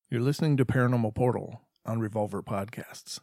You're listening to Paranormal Portal on Revolver Podcasts.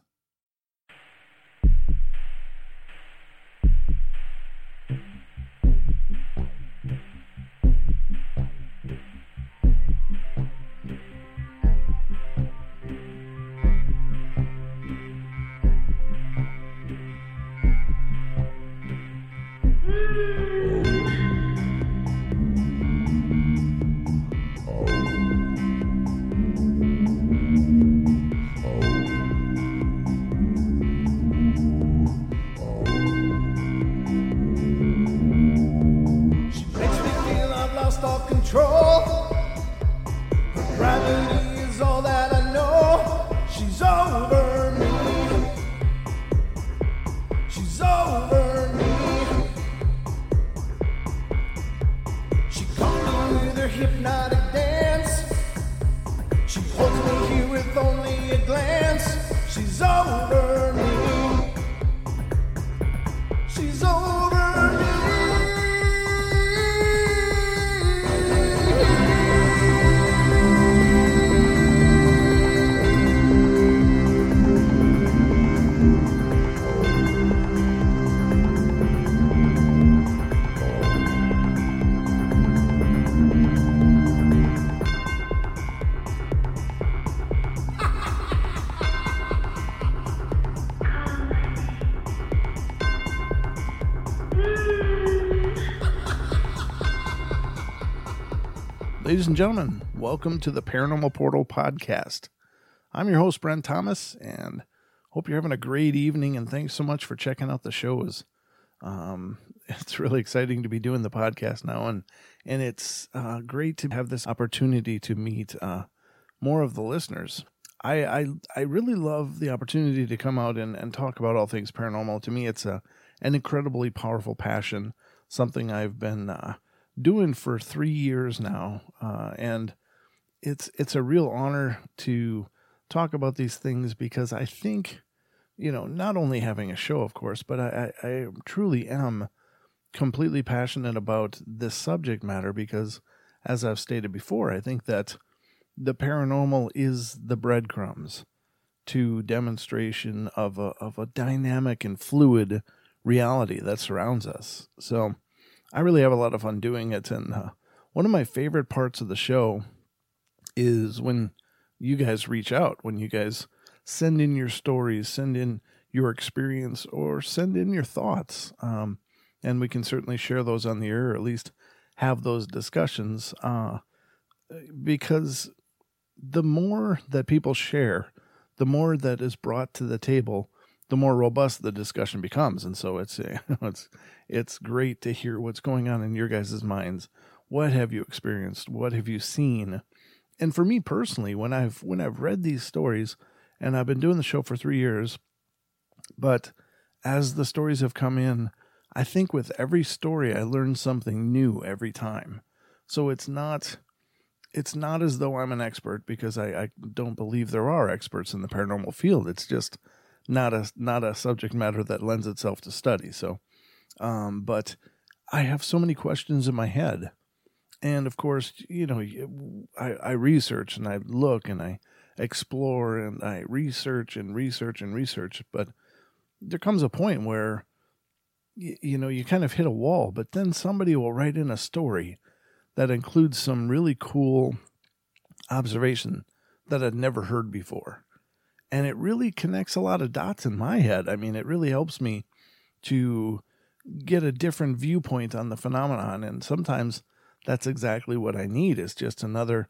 Ladies and gentlemen, welcome to the Paranormal Portal Podcast. I'm your host, Brent Thomas, and hope you're having a great evening, and thanks so much for checking out the shows. It's really exciting to be doing the podcast now, and it's great to have this opportunity to meet more of the listeners. I really love the opportunity to come out and talk about all things paranormal. To me, it's an incredibly powerful passion, something I've been doing for 3 years now, and it's a real honor to talk about these things because I think, not only having a show, of course, but I truly am completely passionate about this subject matter because, as I've stated before, I think that the paranormal is the breadcrumbs to demonstration of a dynamic and fluid reality that surrounds us. So I really have a lot of fun doing it, and one of my favorite parts of the show is when you guys reach out, when you guys send in your stories, send in your experience, or send in your thoughts, and we can certainly share those on the air, or at least have those discussions, because the more that people share, the more that is brought to the table, the more robust the discussion becomes. And so it's great to hear what's going on in your guys' minds. What have you experienced? What have you seen? And for me personally, when I've read these stories, and I've been doing the show for 3 years, but as the stories have come in, I think with every story I learn something new every time. So it's not as though I'm an expert, because I don't believe there are experts in the paranormal field. It's just not a subject matter that lends itself to study. So, but I have so many questions in my head. And of course, I research and I look and I explore and I research and research and research. But there comes a point where, you kind of hit a wall, but then somebody will write in a story that includes some really cool observation that I'd never heard before. And it really connects a lot of dots in my head. I mean, it really helps me to get a different viewpoint on the phenomenon. And sometimes that's exactly what I need, is just another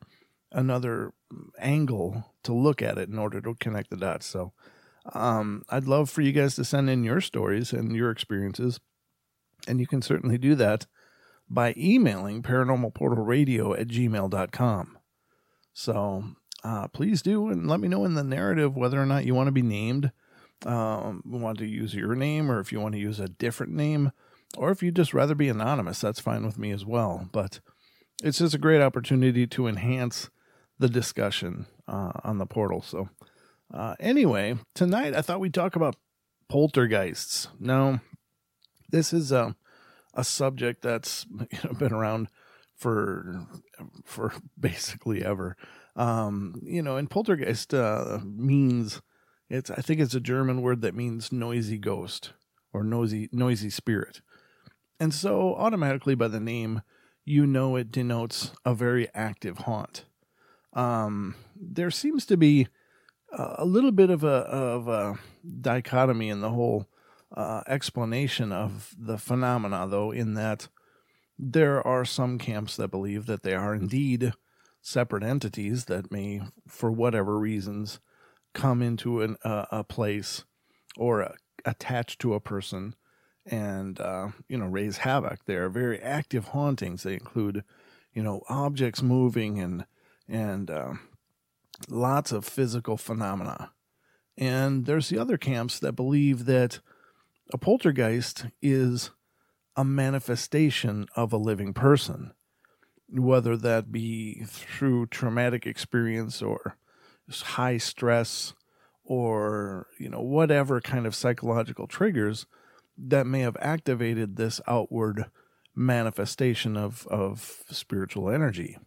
angle to look at it in order to connect the dots. So I'd love for you guys to send in your stories and your experiences. And you can certainly do that by emailing paranormalportalradio@gmail.com. So please do, and let me know in the narrative whether or not you want to be named, want to use your name, or if you want to use a different name, or if you'd just rather be anonymous, that's fine with me as well. But it's just a great opportunity to enhance the discussion on the portal. So anyway, tonight I thought we'd talk about poltergeists. Now, this is a subject that's been around for basically ever. And poltergeist means, I think it's a German word that means noisy ghost or noisy spirit. And so automatically by the name, it denotes a very active haunt. There seems to be a little bit of a dichotomy in the whole explanation of the phenomena, though, in that there are some camps that believe that they are indeed separate entities that may, for whatever reasons, come into a place or attach to a person and, raise havoc. They are very active hauntings. They include, objects moving and lots of physical phenomena. And there's the other camps that believe that a poltergeist is a manifestation of a living person, whether that be through traumatic experience or high stress or, whatever kind of psychological triggers that may have activated this outward manifestation of spiritual energy.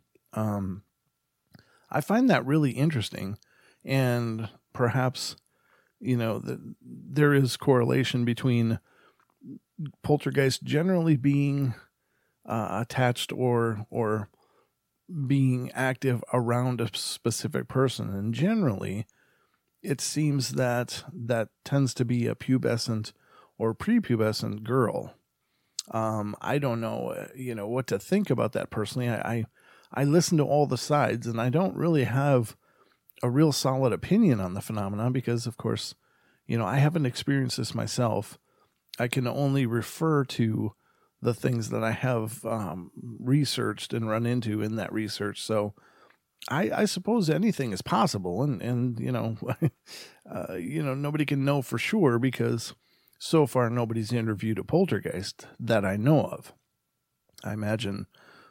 I find that really interesting, and perhaps, there is correlation between poltergeist generally being attached or being active around a specific person. And generally, it seems that tends to be a pubescent or prepubescent girl. I don't know, what to think about that personally. I listen to all the sides, and I don't really have a real solid opinion on the phenomenon because, of course, I haven't experienced this myself. I can only refer to the things that I have researched and run into in that research. So I suppose anything is possible, and nobody can know for sure because so far nobody's interviewed a poltergeist that I know of. I imagine,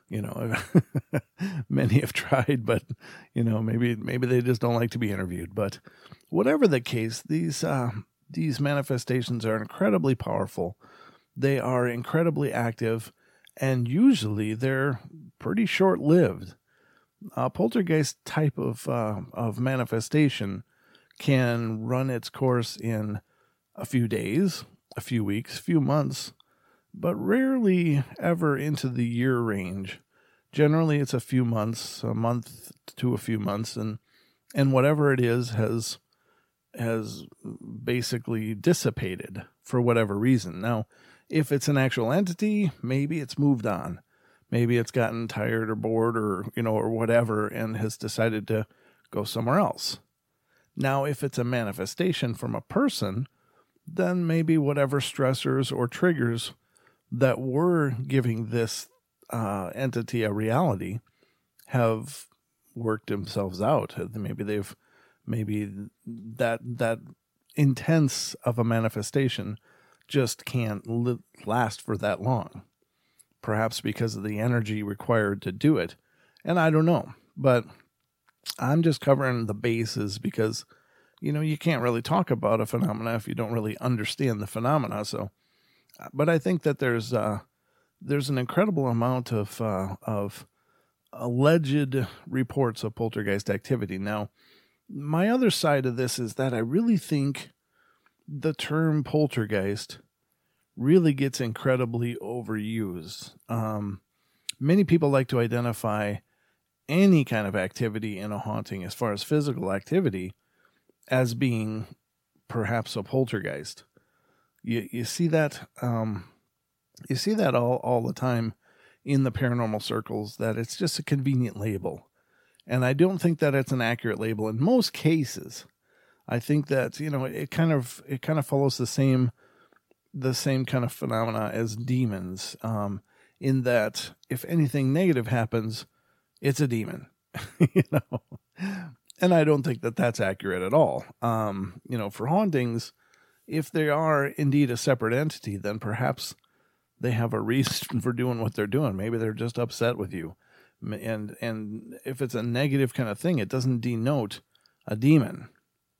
many have tried, but, maybe they just don't like to be interviewed. But whatever the case, these manifestations are incredibly powerful. They are incredibly active, and usually they're pretty short-lived. A poltergeist type of manifestation can run its course in a few days, a few weeks, a few months, but rarely ever into the year range. Generally, it's a few months, a month to a few months, and whatever it is has basically dissipated for whatever reason. Now, if it's an actual entity, maybe it's moved on. Maybe it's gotten tired or bored or whatever and has decided to go somewhere else. Now, if it's a manifestation from a person, then maybe whatever stressors or triggers that were giving this entity a reality have worked themselves out. Maybe that intense of a manifestation just can't last for that long. Perhaps because of the energy required to do it. And I don't know, but I'm just covering the bases because, you can't really talk about a phenomena if you don't really understand the phenomena. So, but I think that there's an incredible amount of alleged reports of poltergeist activity. Now, my other side of this is that I really think the term poltergeist really gets incredibly overused. Many people like to identify any kind of activity in a haunting, as far as physical activity, as being perhaps a poltergeist. You see that you see that all the time in the paranormal circles, that it's just a convenient label. And I don't think that it's an accurate label in most cases. I think that, it kind of follows the same kind of phenomena as demons, in that if anything negative happens, it's a demon, and I don't think that that's accurate at all. For hauntings, if they are indeed a separate entity, then perhaps they have a reason for doing what they're doing. Maybe they're just upset with you. And if it's a negative kind of thing, it doesn't denote a demon.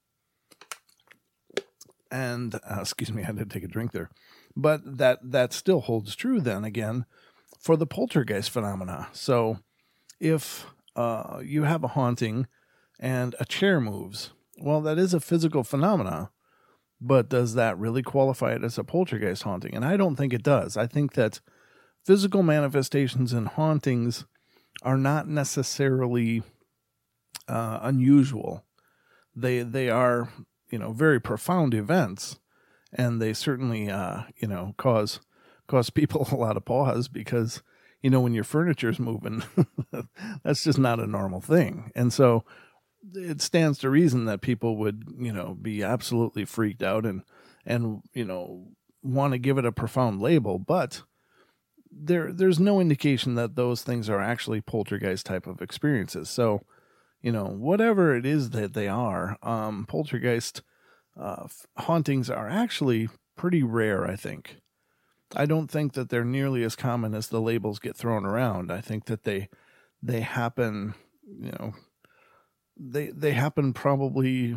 And, excuse me, I had to take a drink there. But that still holds true then again for the poltergeist phenomena. So if you have a haunting and a chair moves. Well, that is a physical phenomena, but does that really qualify it as a poltergeist haunting? And I don't think it does. I think that physical manifestations and hauntings are not necessarily unusual. They are, very profound events, and they certainly, cause people a lot of pause because, when your furniture's moving, that's just not a normal thing. And so it stands to reason that people would, be absolutely freaked out and want to give it a profound label, but there's no indication that those things are actually poltergeist type of experiences. So, whatever it is that they are, poltergeist hauntings are actually pretty rare, I think. I don't think that they're nearly as common as the labels get thrown around. I think that they happen, they happen probably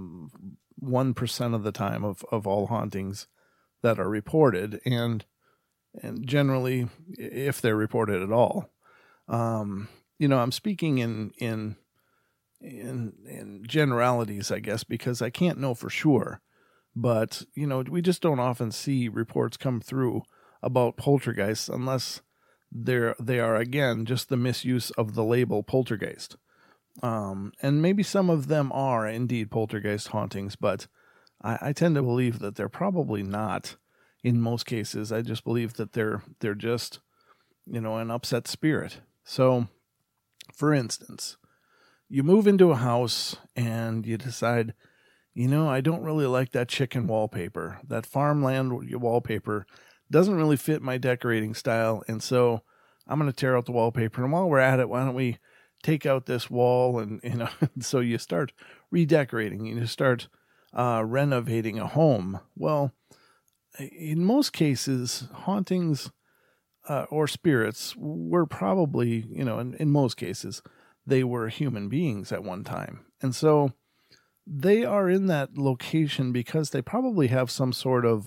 1% of the time of all hauntings that are reported, and generally, if they're reported at all. I'm speaking in generalities, I guess, because I can't know for sure. But, we just don't often see reports come through about poltergeists unless they are, again, just the misuse of the label poltergeist. And maybe some of them are indeed poltergeist hauntings, but I tend to believe that they're probably not in most cases. I just believe that they're just, an upset spirit. So, for instance, you move into a house and you decide, I don't really like that chicken wallpaper. That farmland wallpaper doesn't really fit my decorating style, and so I'm going to tear out the wallpaper. And while we're at it, why don't we take out this wall? And, so you start redecorating. You start renovating a home. Well, in most cases, hauntings or spirits were probably, in most cases, they were human beings at one time. And so they are in that location because they probably have some sort of,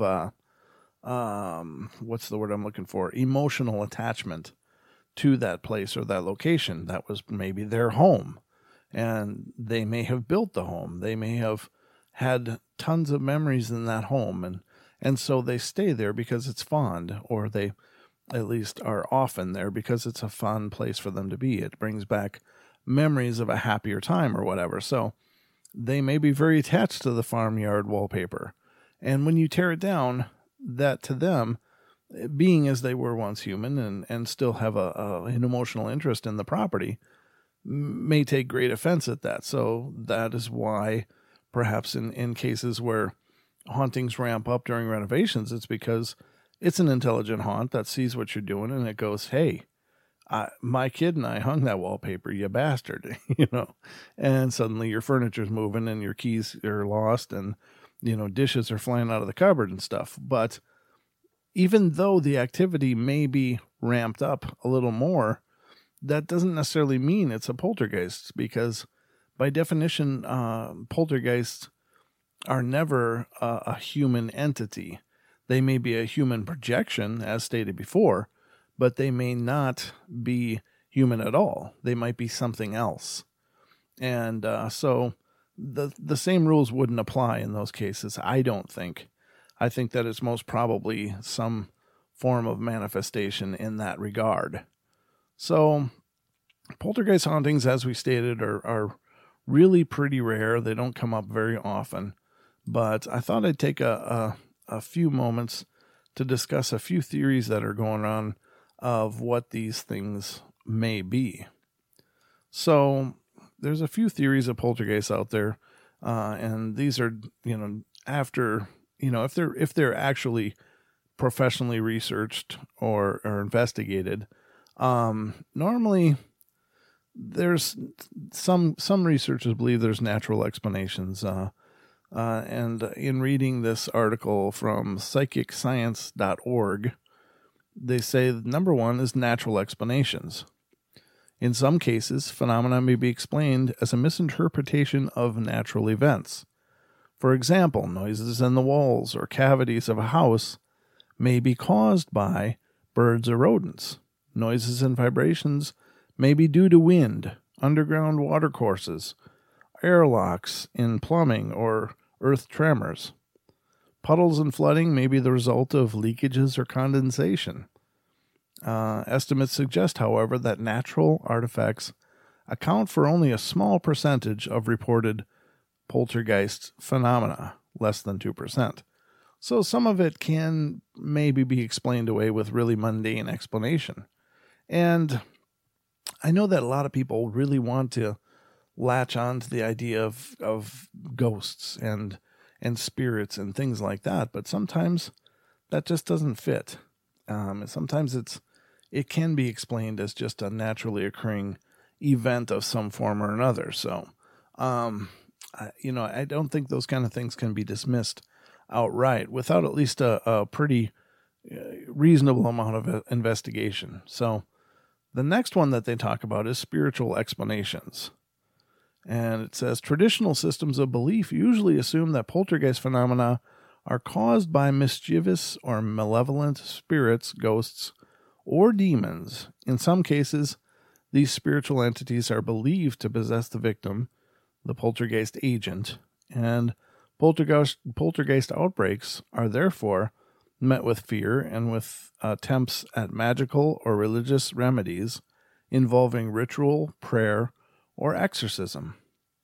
what's the word I'm looking for? Emotional attachment to that place or that location. That was maybe their home, and they may have built the home. They may have had tons of memories in that home, and so they stay there because it's fond, or they at least are often there because it's a fun place for them to be. It brings back memories of a happier time or whatever. So they may be very attached to the farmyard wallpaper. And when you tear it down, that to them, being as they were once human and still have an emotional interest in the property, may take great offense at that. So that is why perhaps in cases where hauntings ramp up during renovations, it's because it's an intelligent haunt that sees what you're doing and it goes, hey, my kid and I hung that wallpaper, you bastard, and suddenly your furniture's moving and your keys are lost and, dishes are flying out of the cupboard and stuff. But even though the activity may be ramped up a little more, that doesn't necessarily mean it's a poltergeist, because by definition, poltergeists are never a human entity. They may be a human projection, as stated before, but they may not be human at all. They might be something else. And so the same rules wouldn't apply in those cases, I don't think. I think that it's most probably some form of manifestation in that regard. So poltergeist hauntings, as we stated, are really pretty rare. They don't come up very often. But I thought I'd take a few moments to discuss a few theories that are going on of what these things may be. So there's a few theories of poltergeists out there, and these are, after, if they're actually professionally researched or investigated, normally there's some researchers believe there's natural explanations. And in reading this article from psychicscience.org, they say number one is natural explanations. In some cases, phenomena may be explained as a misinterpretation of natural events. For example, noises in the walls or cavities of a house may be caused by birds or rodents. Noises and vibrations may be due to wind, underground watercourses, airlocks in plumbing, or earth tremors. Puddles and flooding may be the result of leakages or condensation. Estimates suggest, however, that natural artifacts account for only a small percentage of reported poltergeist phenomena, less than 2%. So some of it can maybe be explained away with really mundane explanation. And I know that a lot of people really want to latch on to the idea of ghosts and spirits and things like that, but sometimes that just doesn't fit. Sometimes it can be explained as just a naturally occurring event of some form or another. So, I don't think those kind of things can be dismissed outright without at least a pretty reasonable amount of investigation. So the next one that they talk about is spiritual explanations. And it says, traditional systems of belief usually assume that poltergeist phenomena are caused by mischievous or malevolent spirits, ghosts, or demons. In some cases, these spiritual entities are believed to possess the victim, the poltergeist agent, and poltergeist outbreaks are therefore met with fear and with attempts at magical or religious remedies involving ritual, prayer, or exorcism.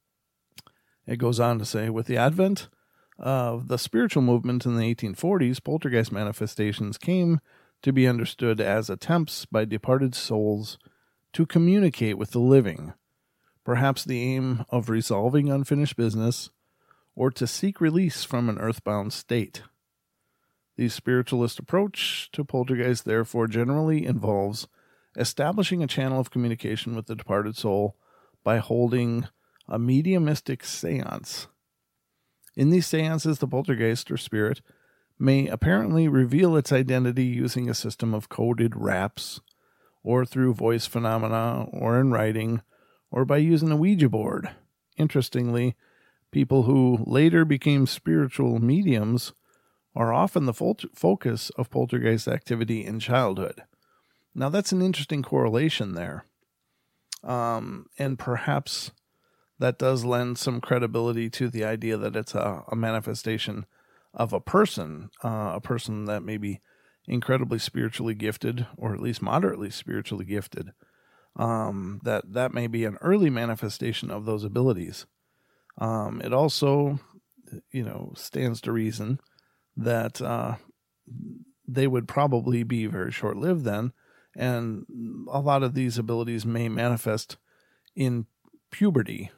It goes on to say, with the advent of the spiritual movement in the 1840s, poltergeist manifestations came to be understood as attempts by departed souls to communicate with the living, perhaps the aim of resolving unfinished business or to seek release from an earthbound state. The spiritualist approach to poltergeist therefore generally involves establishing a channel of communication with the departed soul by holding a mediumistic seance. In these seances, the poltergeist or spirit may apparently reveal its identity using a system of coded raps, or through voice phenomena, or in writing, or by using a Ouija board. Interestingly, people who later became spiritual mediums are often the focus of poltergeist activity in childhood. Now, that's an interesting correlation there. And perhaps that does lend some credibility to the idea that it's a manifestation of a person that may be incredibly spiritually gifted, or at least moderately spiritually gifted. That may be an early manifestation of those abilities. It also, stands to reason that they would probably be very short-lived then, and a lot of these abilities may manifest in puberty.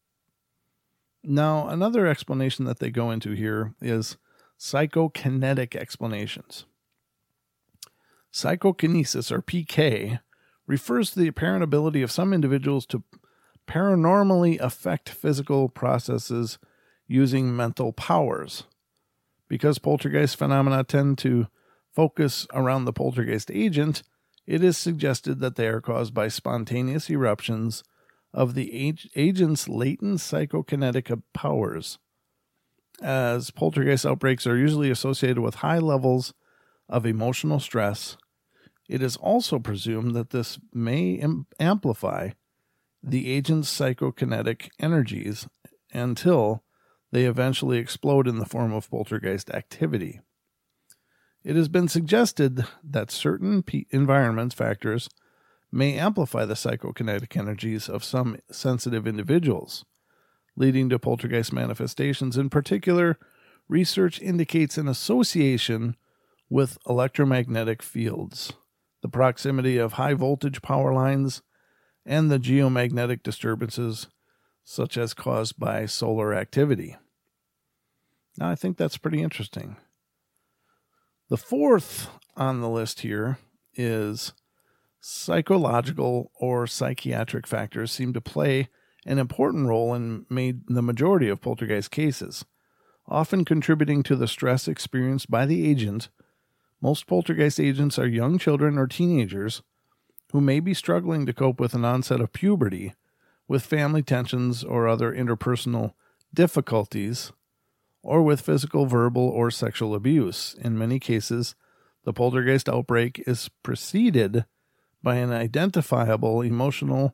Now, another explanation that they go into here is psychokinetic explanations. Psychokinesis, or PK, refers to the apparent ability of some individuals to paranormally affect physical processes using mental powers. Because poltergeist phenomena tend to focus around the poltergeist agent, it is suggested that they are caused by spontaneous eruptions of the agent's latent psychokinetic powers. As poltergeist outbreaks are usually associated with high levels of emotional stress, it is also presumed that this may amplify the agent's psychokinetic energies until they eventually explode in the form of poltergeist activity. It has been suggested that certain environment factors may amplify the psychokinetic energies of some sensitive individuals, leading to poltergeist manifestations. In particular, research indicates an association with electromagnetic fields, the proximity of high-voltage power lines, and the geomagnetic disturbances such as caused by solar activity. Now, I think that's pretty interesting. The fourth on the list here is psychological or psychiatric factors seem to play an important role in the majority of poltergeist cases, often contributing to the stress experienced by the agent. Most poltergeist agents are young children or teenagers who may be struggling to cope with an onset of puberty, with family tensions or other interpersonal difficulties, or with physical, verbal, or sexual abuse. In many cases, the poltergeist outbreak is preceded by an identifiable emotional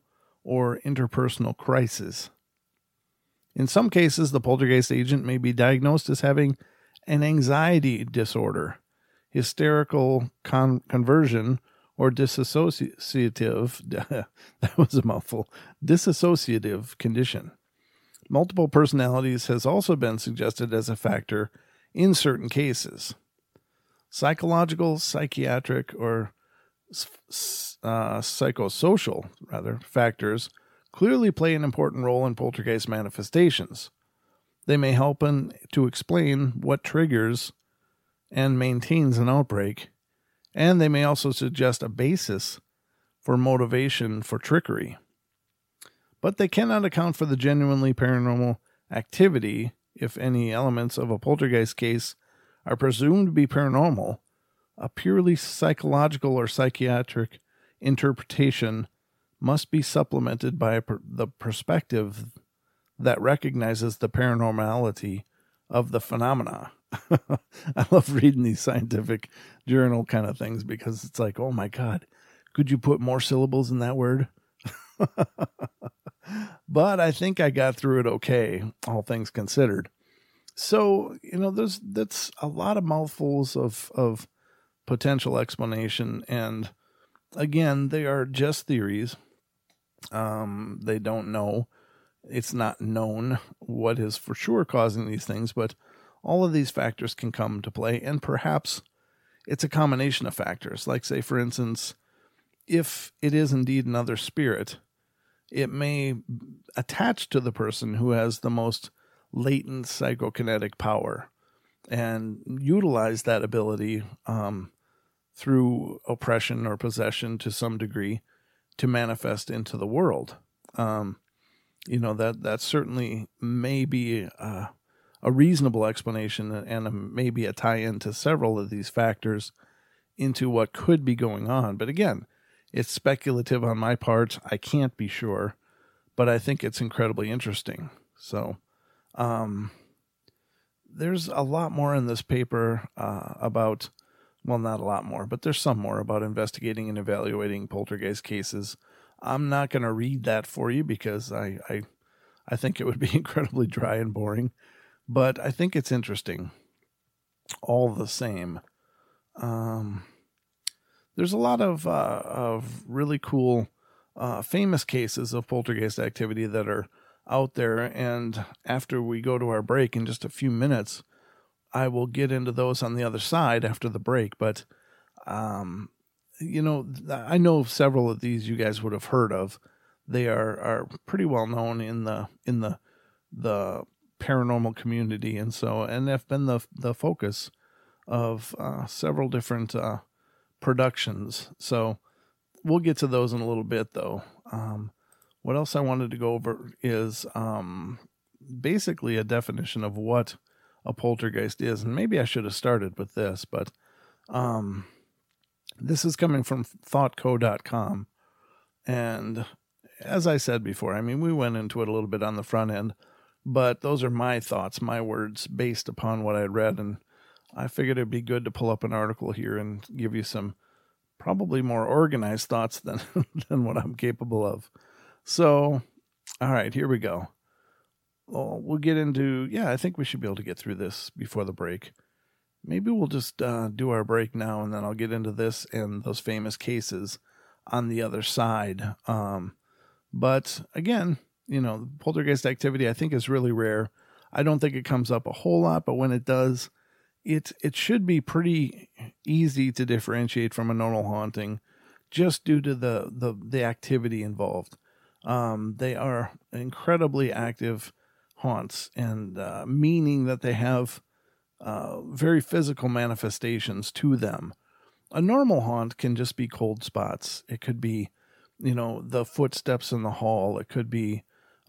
or interpersonal crisis. In some cases, the poltergeist agent may be diagnosed as having an anxiety disorder, hysterical conversion, or dissociative, that was a mouthful, dissociative condition. Multiple personalities has also been suggested as a factor in certain cases. Psychological, psychiatric, or psychosocial factors clearly play an important role in poltergeist manifestations. They may help to explain what triggers and maintains an outbreak, and they may also suggest a basis for motivation for trickery. But they cannot account for the genuinely paranormal activity. If any elements of a poltergeist case are presumed to be paranormal, a purely psychological or psychiatric interpretation must be supplemented by the perspective that recognizes the paranormality of the phenomena. I love reading these scientific journal kind of things because it's like, oh my God, could you put more syllables in that word? But I think I got through it okay, all things considered. So, that's a lot of mouthfuls of potential explanation. And again, they are just theories. They don't know. It's not known what is for sure causing these things, but all of these factors can come to play. And perhaps it's a combination of factors. Like, say, for instance, if it is indeed another spirit, it may attach to the person who has the most latent psychokinetic power and utilize that ability through oppression or possession to some degree to manifest into the world. That certainly may be a reasonable explanation and maybe a tie-in to several of these factors into what could be going on. But again, it's speculative on my part. I can't be sure, but I think it's incredibly interesting. So there's a lot more in this paper about, well, not a lot more, but there's some more about investigating and evaluating poltergeist cases. I'm not going to read that for you because I think it would be incredibly dry and boring, but I think it's interesting all the same. There's a lot of really cool, famous cases of poltergeist activity that are out there. And after we go to our break in just a few minutes, I will get into those on the other side after the break. But, I know several of these you guys would have heard of. They are pretty well known in the paranormal community. And have been the focus of several different productions. So we'll get to those in a little bit, though. What else I wanted to go over is basically a definition of what a poltergeist is. And maybe I should have started with this, but this is coming from thoughtco.com. And as I said before, we went into it a little bit on the front end, but those are my thoughts, my words based upon what I read. And I figured it'd be good to pull up an article here and give you some probably more organized thoughts than what I'm capable of. So, all right, here we go. Well, we'll get into, I think we should be able to get through this before the break. Maybe we'll just do our break now, and then I'll get into this and those famous cases on the other side. But again, poltergeist activity I think is really rare. I don't think it comes up a whole lot, but when it does, it should be pretty easy to differentiate from a normal haunting just due to the activity involved. They are incredibly active haunts, and meaning that they have very physical manifestations to them. A normal haunt can just be cold spots. It could be, the footsteps in the hall. It could be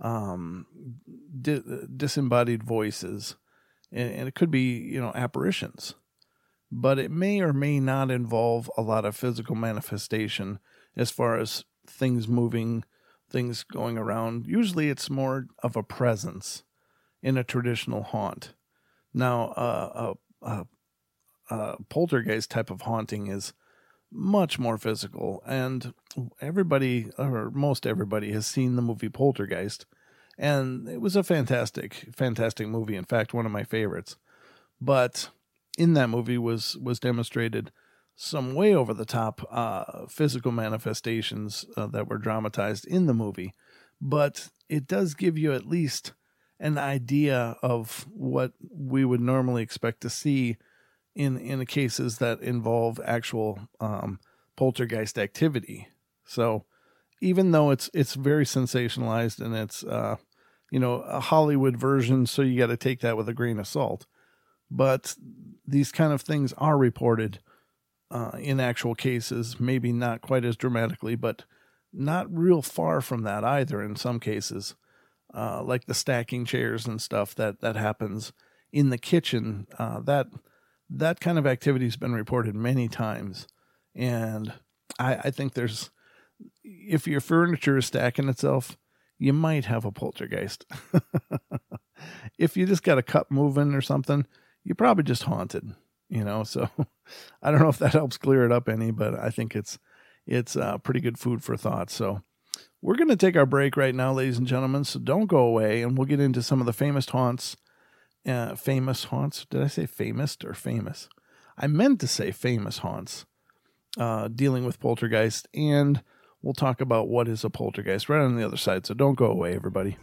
disembodied voices, and it could be, apparitions. But it may or may not involve a lot of physical manifestation as far as things moving, things going around. Usually it's more of a presence in a traditional haunt. Now, a poltergeist type of haunting is much more physical. And everybody, or most everybody, has seen the movie Poltergeist. And it was a fantastic, fantastic movie. In fact, one of my favorites. But in that movie was demonstrated some way over the top physical manifestations that were dramatized in the movie. But it does give you at least an idea of what we would normally expect to see in cases that involve actual poltergeist activity. So even though it's very sensationalized and it's a Hollywood version, so you got to take that with a grain of salt. But these kind of things are reported in actual cases, maybe not quite as dramatically, but not real far from that either in some cases. Like the stacking chairs and stuff that happens in the kitchen. That kind of activity has been reported many times. And I think if your furniture is stacking itself, you might have a poltergeist. If you just got a cup moving or something, you're probably just haunted, so I don't know if that helps clear it up any, but I think it's pretty good food for thought. So we're going to take our break right now, ladies and gentlemen, so don't go away, and we'll get into some of the famous haunts. Famous haunts? Did I say famous or famous? I meant to say famous haunts dealing with poltergeist, and we'll talk about what is a poltergeist right on the other side, so don't go away, everybody.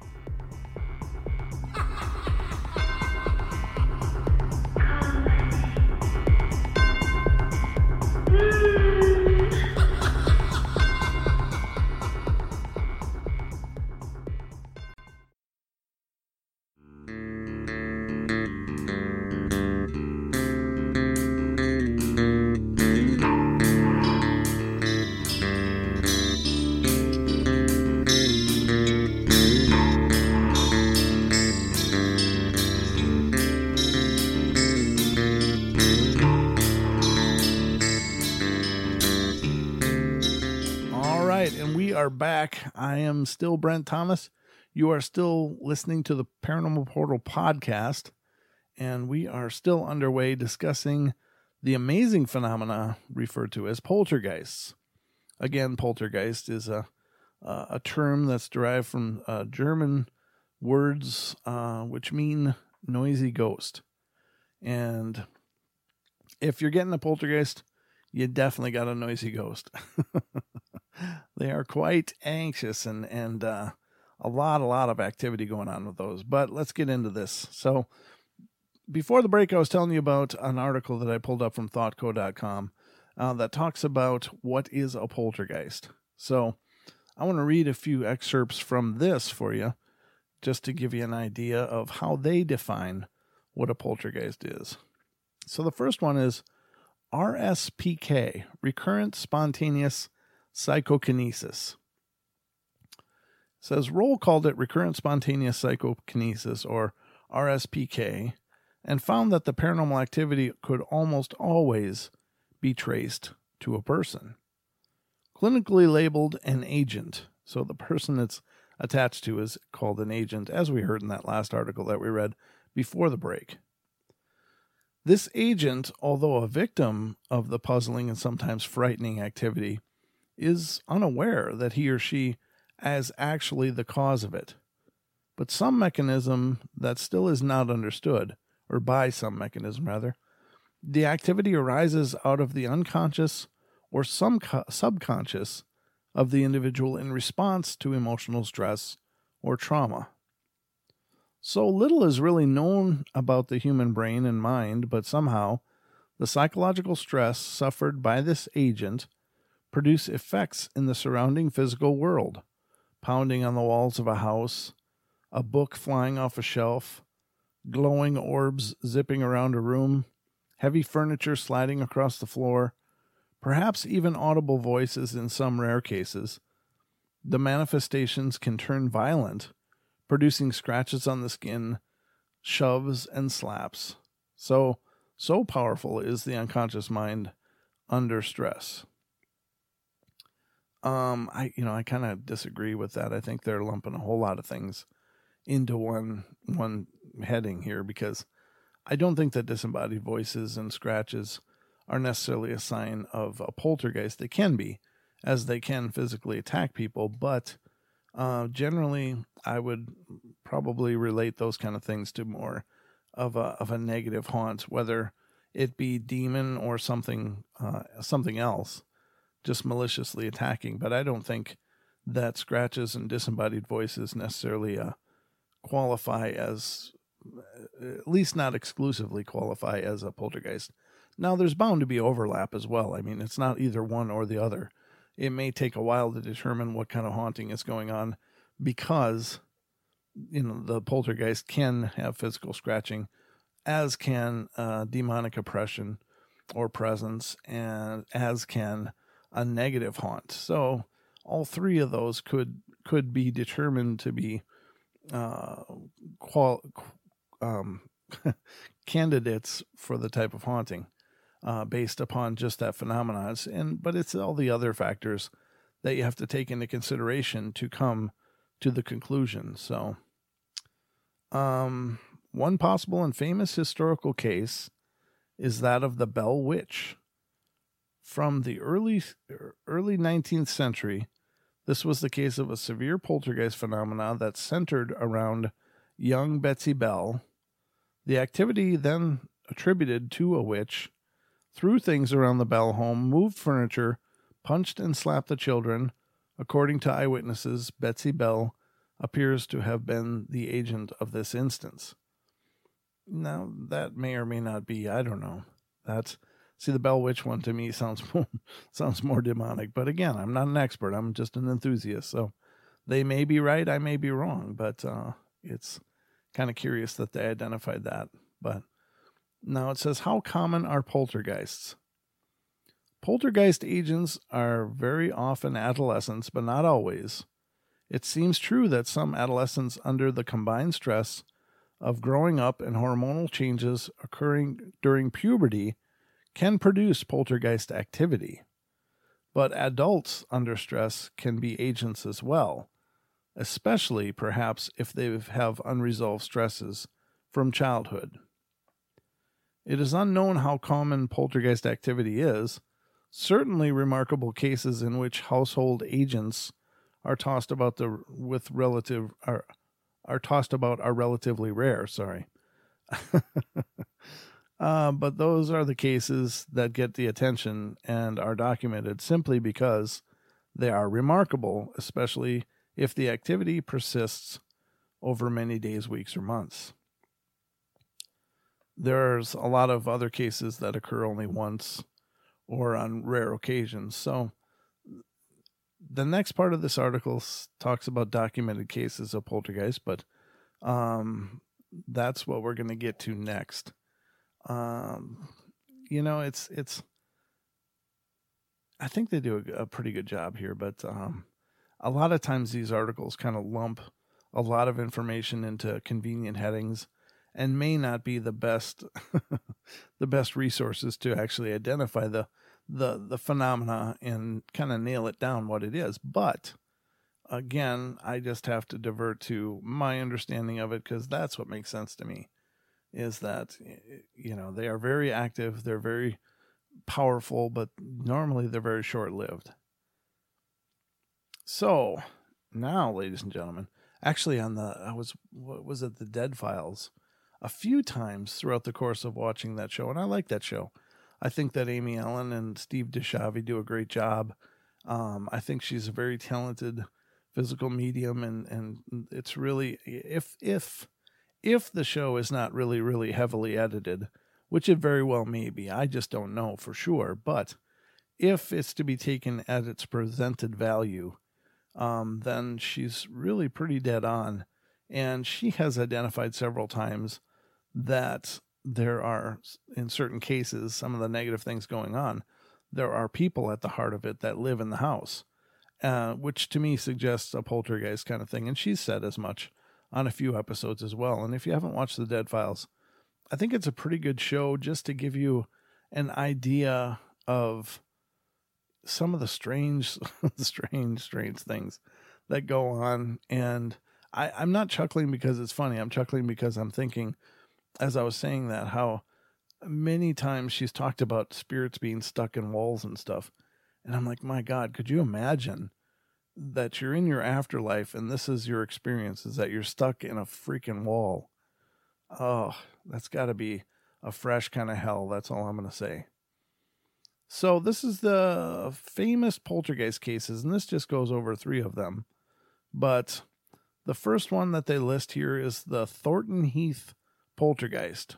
Are back. I am still Brent Thomas. You are still listening to the Paranormal Portal podcast, and we are still underway discussing the amazing phenomena referred to as poltergeists. Again, poltergeist is a term that's derived from German words which mean noisy ghost. And if you're getting a poltergeist, you definitely got a noisy ghost. They are quite anxious and a lot of activity going on with those. But let's get into this. So before the break, I was telling you about an article that I pulled up from thoughtco.com that talks about what is a poltergeist. So I want to read a few excerpts from this for you, just to give you an idea of how they define what a poltergeist is. So the first one is RSPK, recurrent spontaneous psychokinesis. It says Roll called it recurrent spontaneous psychokinesis, or RSPK, and found that the paranormal activity could almost always be traced to a person. Clinically labeled an agent, so the person it's attached to is called an agent, as we heard in that last article that we read before the break. This agent, although a victim of the puzzling and sometimes frightening activity, is unaware that he or she is actually the cause of it. But some mechanism that still is not understood, or by some mechanism rather, the activity arises out of the unconscious or some subconscious of the individual in response to emotional stress or trauma. So little is really known about the human brain and mind, but somehow the psychological stress suffered by this agent produce effects in the surrounding physical world. Pounding on the walls of a house, a book flying off a shelf, glowing orbs zipping around a room, heavy furniture sliding across the floor, perhaps even audible voices in some rare cases. The manifestations can turn violent, producing scratches on the skin, shoves, and slaps. So powerful is the unconscious mind under stress. I kind of disagree with that. I think they're lumping a whole lot of things into one heading here, because I don't think that disembodied voices and scratches are necessarily a sign of a poltergeist. They can be, as they can physically attack people, but generally I would probably relate those kind of things to more of a negative haunt, whether it be demon or something else, just maliciously attacking. But I don't think that scratches and disembodied voices necessarily qualify as, at least not exclusively qualify as a poltergeist. Now, there's bound to be overlap as well. I mean, it's not either one or the other. It may take a while to determine what kind of haunting is going on, because, the poltergeist can have physical scratching, as can demonic oppression or presence, and as can a negative haunt. So all three of those could be determined to be candidates for the type of haunting, based upon just that phenomenon. But it's all the other factors that you have to take into consideration to come to the conclusion. So, one possible and famous historical case is that of the Bell Witch. From the early 19th century, this was the case of a severe poltergeist phenomena that centered around young Betsy Bell. The activity, then attributed to a witch, threw things around the Bell home, moved furniture, punched and slapped the children. According to eyewitnesses, Betsy Bell appears to have been the agent of this instance. Now, that may or may not be, I don't know. The Bell Witch one to me sounds more demonic. But again, I'm not an expert. I'm just an enthusiast. So they may be right, I may be wrong. But it's kind of curious that they identified that. But now it says, how common are poltergeists? Poltergeist agents are very often adolescents, but not always. It seems true that some adolescents, under the combined stress of growing up and hormonal changes occurring during puberty, can produce poltergeist activity. But adults under stress can be agents as well, especially perhaps if they have unresolved stresses from childhood. It is unknown how common poltergeist activity is. Certainly remarkable cases in which household agents are tossed about are relatively rare, but those are the cases that get the attention and are documented simply because they are remarkable, especially if the activity persists over many days, weeks, or months. There's a lot of other cases that occur only once or on rare occasions. So the next part of this article talks about documented cases of poltergeist, but that's what we're going to get to next. It's I think they do a pretty good job here, but a lot of times these articles kind of lump a lot of information into convenient headings and may not be the best the best resources to actually identify the phenomena and kind of nail it down what it is. But again, I just have to divert to my understanding of it, because that's what makes sense to me, is that, they are very active, they're very powerful, but normally they're very short-lived. So now, ladies and gentlemen, actually the Dead Files a few times throughout the course of watching that show, and I like that show. I think that Amy Ellen and Steve DeShavi do a great job. I think she's a very talented physical medium, and it's really, if the show is not really, really heavily edited, which it very well may be, I just don't know for sure, but if it's to be taken at its presented value, then she's really pretty dead on. And she has identified several times that there are, in certain cases, some of the negative things going on, there are people at the heart of it that live in the house, which to me suggests a poltergeist kind of thing. And she's said as much on a few episodes as well. And if you haven't watched The Dead Files, I think it's a pretty good show just to give you an idea of some of the strange things that go on. And I'm not chuckling because it's funny. I'm chuckling because I'm thinking, as I was saying that, how many times she's talked about spirits being stuck in walls and stuff. And I'm like, my God, could you imagine that you're in your afterlife and this is your experience, is that you're stuck in a freaking wall? Oh, that's got to be a fresh kind of hell. That's all I'm going to say. So this is the famous poltergeist cases, and this just goes over 3 of them. But the first one that they list here is the Thornton Heath poltergeist.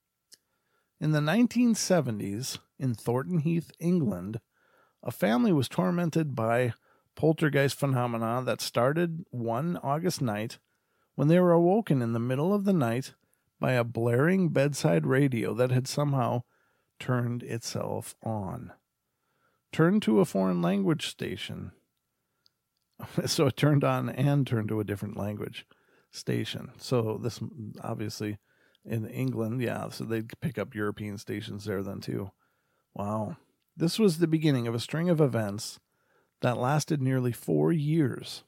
In the 1970s, in Thornton Heath, England, a family was tormented by poltergeist phenomena that started one August night when they were awoken in the middle of the night by a blaring bedside radio that had somehow turned itself on. Turned to a foreign language station. So it turned on and turned to a different language station. So this, obviously, in England, yeah, so they'd pick up European stations there then too. Wow. This was the beginning of a string of events that lasted nearly 4 years.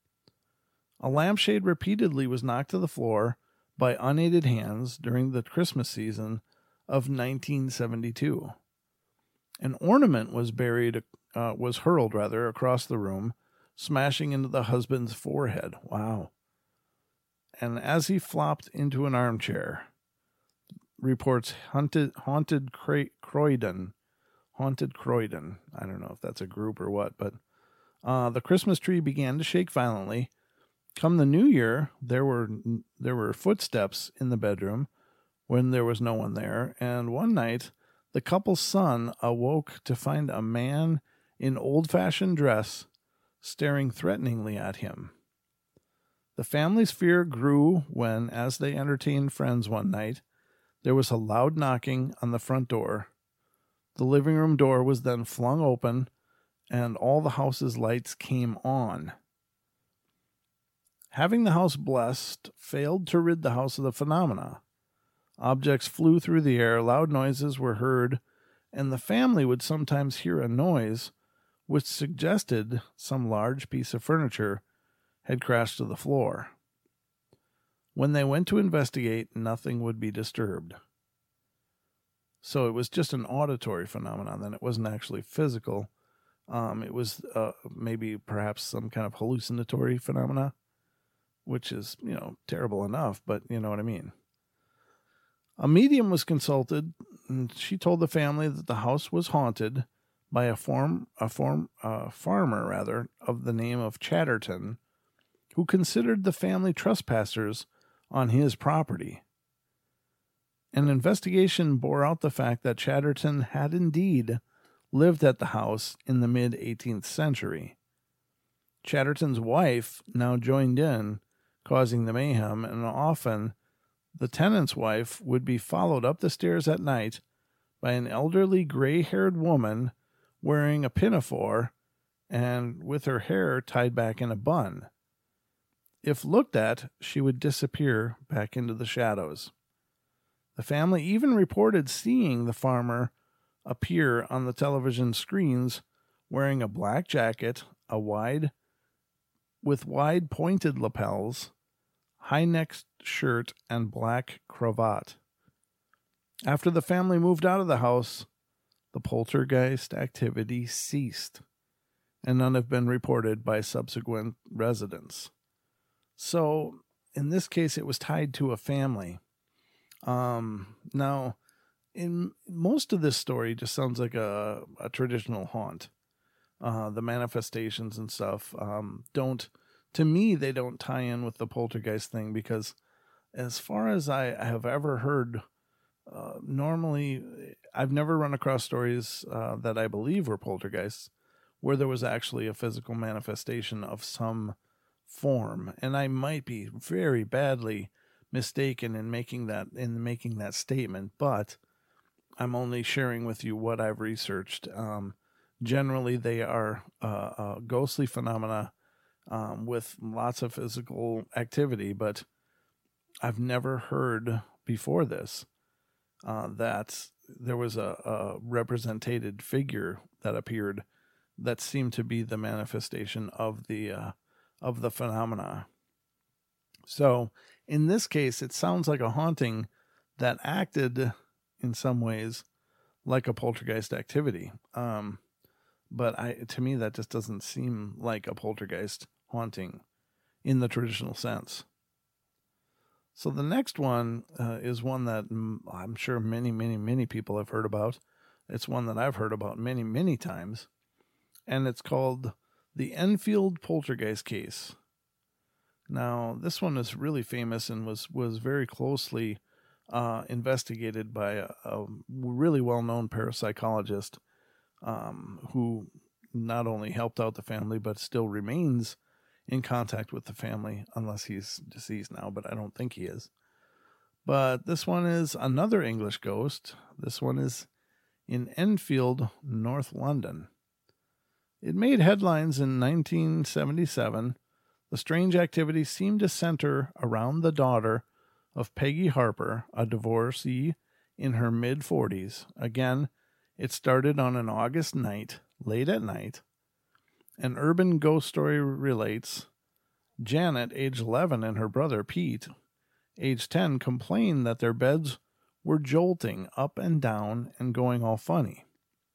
A lampshade repeatedly was knocked to the floor by unaided hands during the Christmas season of 1972. An ornament was hurled across the room, smashing into the husband's forehead. Wow. And as he flopped into an armchair, reports haunted Croydon. Haunted Croydon. I don't know if that's a group or what, but the Christmas tree began to shake violently. Come the new year, there were footsteps in the bedroom when there was no one there, and one night the couple's son awoke to find a man in old-fashioned dress staring threateningly at him. The family's fear grew when, as they entertained friends one night, there was a loud knocking on the front door. The living room door was then flung open, and all the house's lights came on. Having the house blessed failed to rid the house of the phenomena. Objects flew through the air, loud noises were heard, and the family would sometimes hear a noise which suggested some large piece of furniture had crashed to the floor. When they went to investigate, nothing would be disturbed. So it was just an auditory phenomenon, then it wasn't actually physical. It was maybe perhaps some kind of hallucinatory phenomena, which is, terrible enough, but you know what I mean. A medium was consulted, and she told the family that the house was haunted by a farmer of the name of Chatterton, who considered the family trespassers on his property. An investigation bore out the fact that Chatterton had indeed lived at the house in the mid-18th century. Chatterton's wife now joined in, causing the mayhem, and often the tenant's wife would be followed up the stairs at night by an elderly gray-haired woman wearing a pinafore and with her hair tied back in a bun. If looked at, she would disappear back into the shadows. The family even reported seeing the farmer appear on the television screens wearing a black jacket, with wide pointed lapels, high-necked shirt, and black cravat. After the family moved out of the house, the poltergeist activity ceased, and none have been reported by subsequent residents. So, in this case, it was tied to a family. Now, in most of this story, just sounds like a traditional haunt. The manifestations and stuff to me, they don't tie in with the poltergeist thing, because as far as I have ever heard, normally I've never run across stories that I believe were poltergeists where there was actually a physical manifestation of some form. And I might be very badly mistaken in making that statement, but I'm only sharing with you what I've researched. Generally, they are ghostly phenomena with lots of physical activity, but I've never heard before this that there was a represented figure that appeared that seemed to be the manifestation of the phenomena. So in this case, it sounds like a haunting that acted in some ways like a poltergeist activity. But to me, that just doesn't seem like a poltergeist haunting in the traditional sense. So the next one is one that I'm sure many, many, many people have heard about. It's one that I've heard about many, many times. And it's called the Enfield Poltergeist Case. Now, this one is really famous and was very closely investigated by a really well-known parapsychologist who not only helped out the family, but still remains in contact with the family, unless he's deceased now, but I don't think he is. But this one is another English ghost. This one is in Enfield, North London. It made headlines in 1977. The strange activity seemed to center around the daughter of Peggy Harper, a divorcee in her mid-40s. Again, it started on an August night, late at night. An urban ghost story relates, Janet, age 11, and her brother, Pete, age 10, complained that their beds were jolting up and down and going all funny.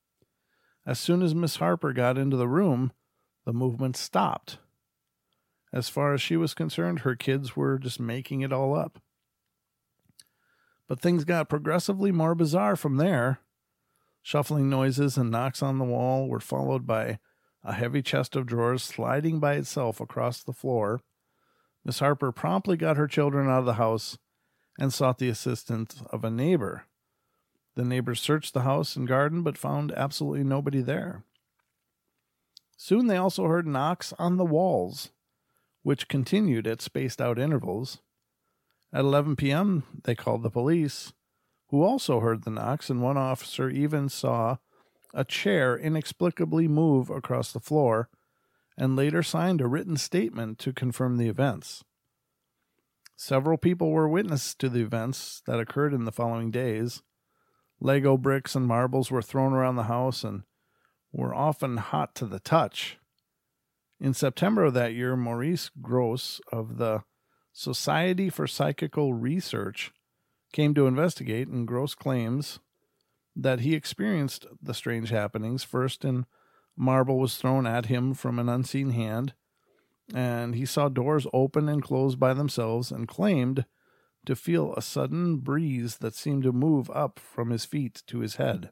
As soon as Miss Harper got into the room, the movement stopped. As far as she was concerned, her kids were just making it all up. But things got progressively more bizarre from there. Shuffling noises and knocks on the wall were followed by a heavy chest of drawers sliding by itself across the floor. Miss Harper promptly got her children out of the house and sought the assistance of a neighbor. The neighbors searched the house and garden, but found absolutely nobody there. Soon they also heard knocks on the walls, which continued at spaced-out intervals. At 11 p.m., they called the police, who also heard the knocks, and one officer even saw a chair inexplicably move across the floor, and later signed a written statement to confirm the events. Several people were witness to the events that occurred in the following days. Lego bricks and marbles were thrown around the house and were often hot to the touch. In September of that year, Maurice Gross of the Society for Psychical Research came to investigate, and Gross claims that he experienced the strange happenings. First, a marble was thrown at him from an unseen hand, and he saw doors open and close by themselves, and claimed to feel a sudden breeze that seemed to move up from his feet to his head.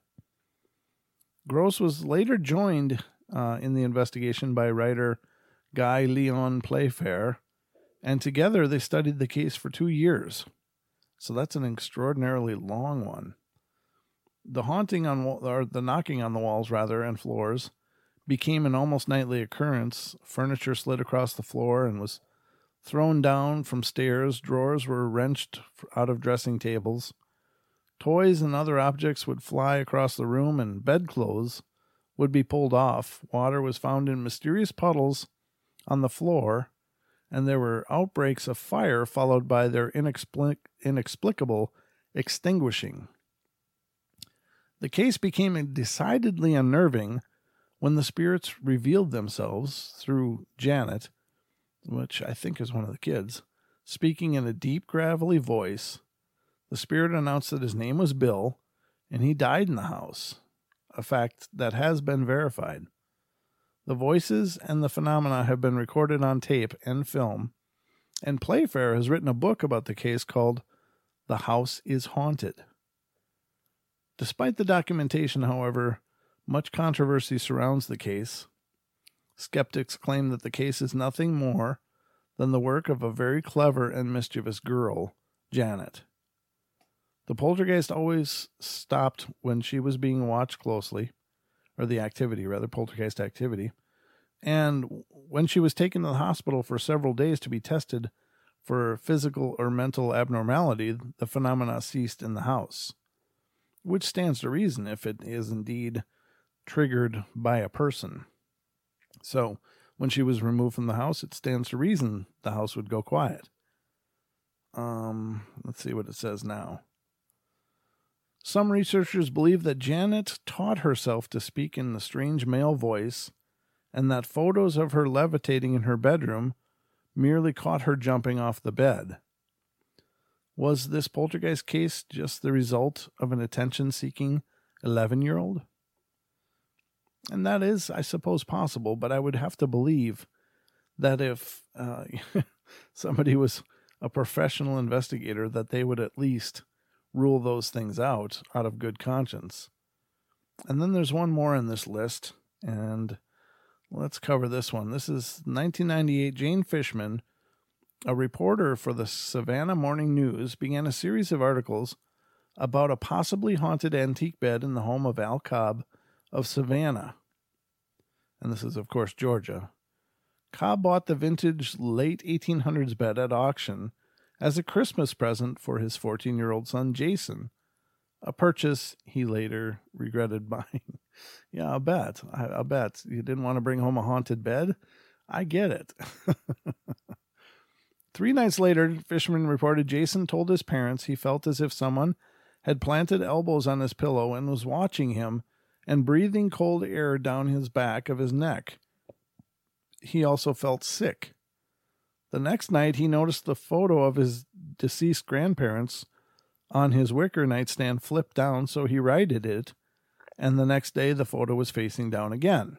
Gross was later joined in the investigation by writer Guy Leon Playfair, and together they studied the case for 2 years. So that's an extraordinarily long one. The knocking on the walls, and floors became an almost nightly occurrence. Furniture slid across the floor and was thrown down from stairs. Drawers were wrenched out of dressing tables. Toys and other objects would fly across the room, and bedclothes would be pulled off. Water was found in mysterious puddles on the floor, and there were outbreaks of fire followed by their inexplicable extinguishing. The case became decidedly unnerving when the spirits revealed themselves through Janet, which I think is one of the kids, speaking in a deep, gravelly voice. The spirit announced that his name was Bill, and he died in the house, a fact that has been verified. The voices and the phenomena have been recorded on tape and film, and Playfair has written a book about the case called The House is Haunted. Despite the documentation, however, much controversy surrounds the case. Skeptics claim that the case is nothing more than the work of a very clever and mischievous girl, Janet. The poltergeist always stopped when she was being watched closely, or the activity, rather, poltergeist activity, and when she was taken to the hospital for several days to be tested for physical or mental abnormality, the phenomena ceased in the house, which stands to reason if it is indeed triggered by a person. So, when she was removed from the house, it stands to reason the house would go quiet. Let's see what it says now. Some researchers believe that Janet taught herself to speak in the strange male voice, and that photos of her levitating in her bedroom merely caught her jumping off the bed. Was this poltergeist case just the result of an attention-seeking 11-year-old? And that is, I suppose, possible, but I would have to believe that if somebody was a professional investigator, that they would at least rule those things out of good conscience. And then there's one more in this list, and let's cover this one. This is 1998. Jane Fishman, a reporter for the Savannah Morning News, began a series of articles about a possibly haunted antique bed in the home of Al Cobb of Savannah. And this is, of course, Georgia. Cobb bought the vintage late 1800s bed at auction as a Christmas present for his 14-year-old son, Jason, a purchase he later regretted buying. Yeah, I'll bet. I'll bet. You didn't want to bring home a haunted bed? I get it. 3 nights later, Fishman reported Jason told his parents he felt as if someone had planted elbows on his pillow and was watching him and breathing cold air down his back of his neck. He also felt sick. The next night, he noticed the photo of his deceased grandparents on his wicker nightstand flipped down, so he righted it, and the next day the photo was facing down again.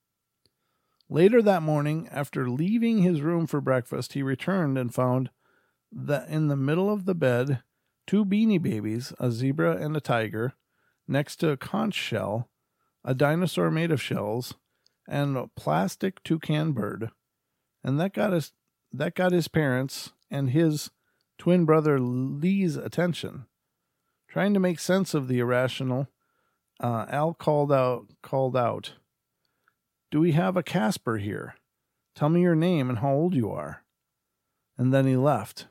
Later that morning, after leaving his room for breakfast, he returned and found that in the middle of the bed, 2 Beanie Babies, a zebra and a tiger, next to a conch shell, a dinosaur made of shells, and a plastic toucan bird. And that got his parents and his twin brother Lee's attention. Trying to make sense of the irrational, Al called out, "Do we have a Casper here? Tell me your name and how old you are." And then he left.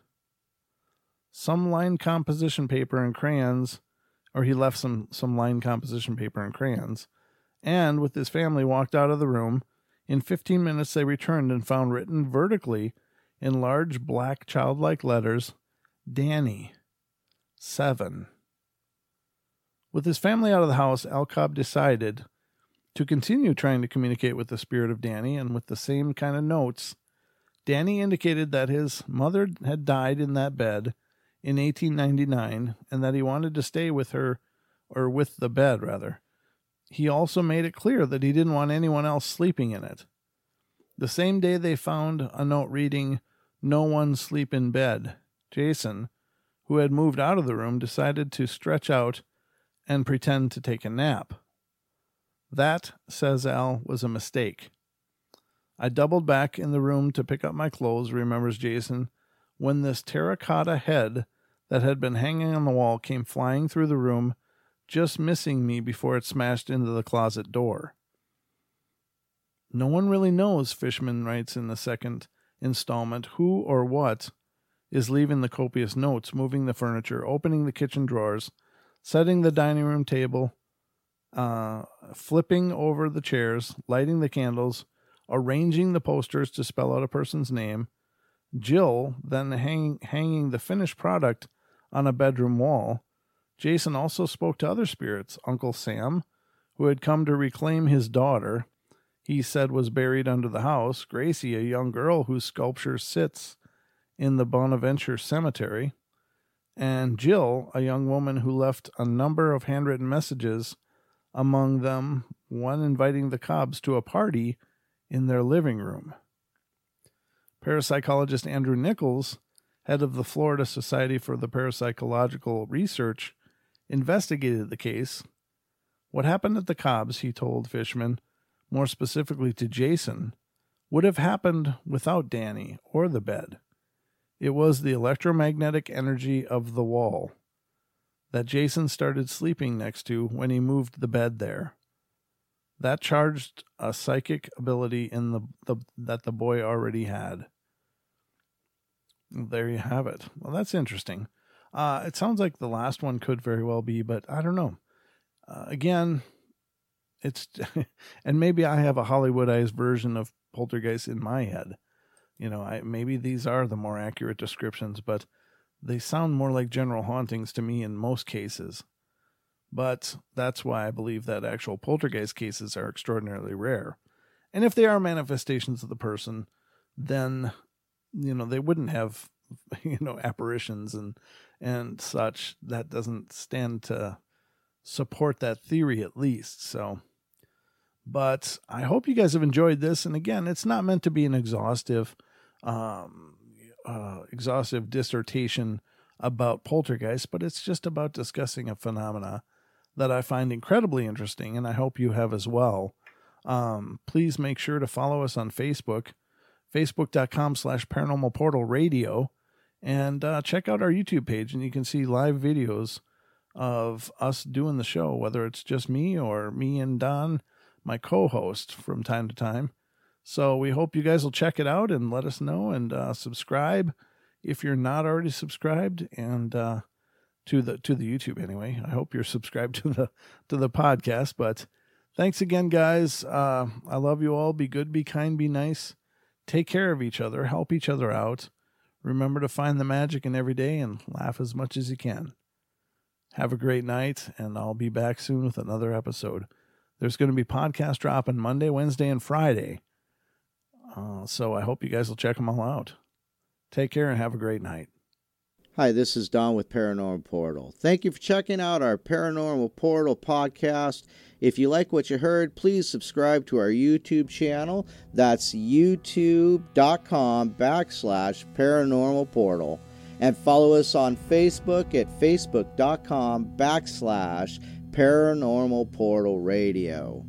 Some line composition paper and crayons, or he left some line composition paper and crayons, and with his family walked out of the room. In 15 minutes they returned and found written vertically in large black childlike letters, "Danny, 7. With his family out of the house, Al Cobb decided to continue trying to communicate with the spirit of Danny, and with the same kind of notes. Danny indicated that his mother had died in that bed in 1899 and that he wanted to stay with her, or with the bed, rather. He also made it clear that he didn't want anyone else sleeping in it. The same day they found a note reading, "No one sleep in bed." Jason, who had moved out of the room, decided to stretch out and pretend to take a nap. That, says Al, was a mistake. "I doubled back in the room to pick up my clothes," remembers Jason, "when this terracotta head that had been hanging on the wall came flying through the room, just missing me before it smashed into the closet door." No one really knows, Fishman writes in the second installment, who or what is leaving the copious notes, moving the furniture, opening the kitchen drawers, setting the dining room table, flipping over the chairs, lighting the candles, arranging the posters to spell out a person's name. Jill then hanging the finished product on a bedroom wall. Jason also spoke to other spirits. Uncle Sam, who had come to reclaim his daughter, he said was buried under the house. Gracie, a young girl whose sculpture sits in the Bonaventure Cemetery. And Jill, a young woman who left a number of handwritten messages, among them one inviting the Cobbs to a party in their living room. Parapsychologist Andrew Nichols, head of the Florida Society for the Parapsychological Research, investigated the case. What happened at the Cobbs, he told Fishman, more specifically to Jason, would have happened without Danny or the bed. It was the electromagnetic energy of the wall that Jason started sleeping next to when he moved the bed there. That charged a psychic ability in that the boy already had. There you have it. Well, that's interesting. It sounds like the last one could very well be, but I don't know. Again, it's and maybe I have a Hollywoodized version of poltergeist in my head. You know, maybe these are the more accurate descriptions, but they sound more like general hauntings to me in most cases. But that's why I believe that actual poltergeist cases are extraordinarily rare. And if they are manifestations of the person, then, you know, they wouldn't have, you know, apparitions and such, that doesn't stand to support that theory, at least. So, but I hope you guys have enjoyed this. And again, it's not meant to be an exhaustive dissertation about poltergeist, but it's just about discussing a phenomena that I find incredibly interesting, and I hope you have as well. Please make sure to follow us on Facebook, facebook.com/paranormalportalradio, and check out our YouTube page, and you can see live videos of us doing the show, whether it's just me or me and Don, my co-host, from time to time. So we hope you guys will check it out and let us know, and subscribe if you're not already subscribed, and to the YouTube anyway. I hope you're subscribed to the podcast. But thanks again, guys. I love you all. Be good, be kind, be nice. Take care of each other. Help each other out. Remember to find the magic in every day and laugh as much as you can. Have a great night, and I'll be back soon with another episode. There's going to be podcast dropping Monday, Wednesday, and Friday. So I hope you guys will check them all out. Take care and have a great night. Hi, this is Don with Paranormal Portal. Thank you for checking out our Paranormal Portal podcast. If you like what you heard, please subscribe to our YouTube channel. That's youtube.com/Paranormal Portal. And follow us on Facebook at facebook.com/Paranormal Portal Radio.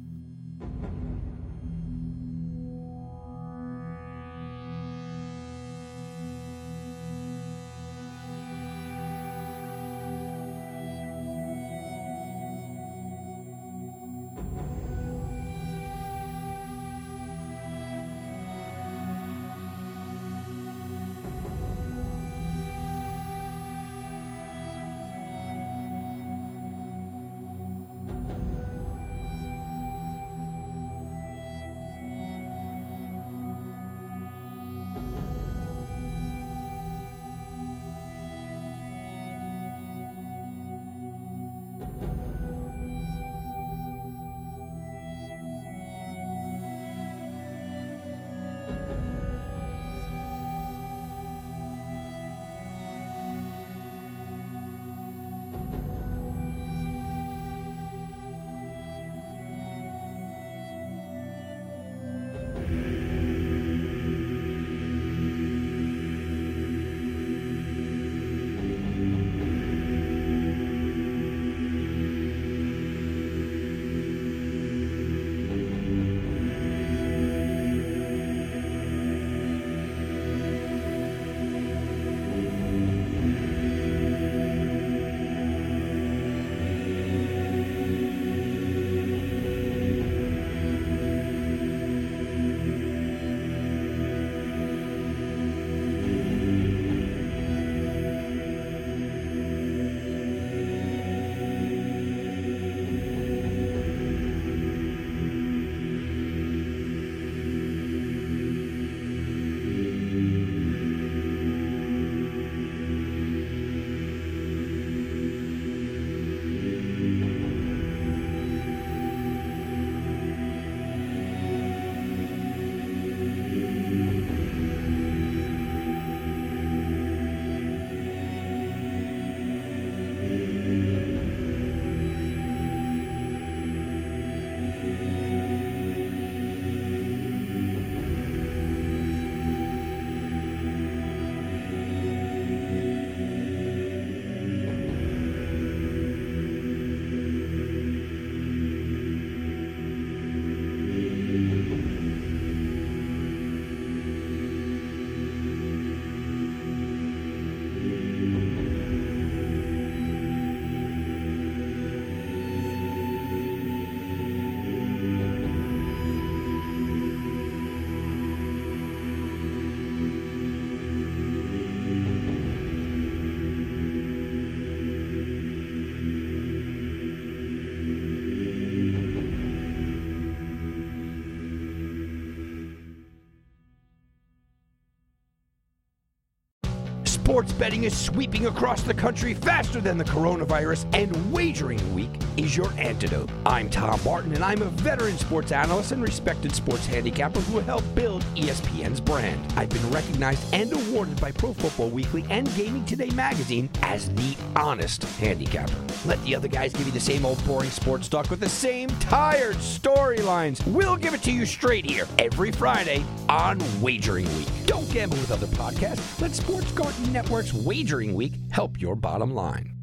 Sports betting is sweeping across the country faster than the coronavirus, and Wagering Week is your antidote. I'm Tom Martin, and I'm a veteran sports analyst and respected sports handicapper who helped build ESPN's brand. I've been recognized and awarded by Pro Football Weekly and Gaming Today magazine as the honest handicapper. Let the other guys give you the same old boring sports talk with the same tired storylines. We'll give it to you straight here every Friday on Wagering Week. Don't gamble with other podcasts. Let Sports Garden Network's Wagering Week help your bottom line.